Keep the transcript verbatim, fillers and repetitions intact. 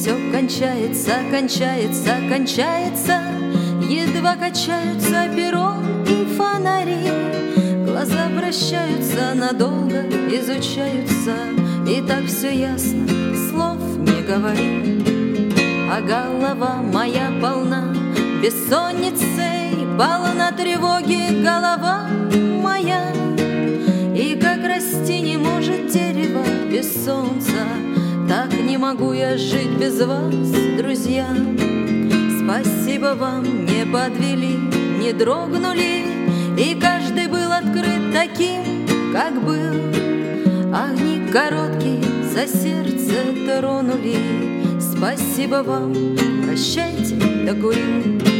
все кончается, кончается, кончается. Едва качаются перрон и фонари, глаза прощаются надолго, изучаются, и так все ясно, слов не говори. А голова моя полна бессонницей, полна тревоги голова моя. И как расти не может дерево без солнца, так не могу я жить без вас, друзья. Спасибо вам, не подвели, не дрогнули, и каждый был открыт таким, как был. Огни короткие за сердце тронули. Спасибо вам, прощайте, докурю.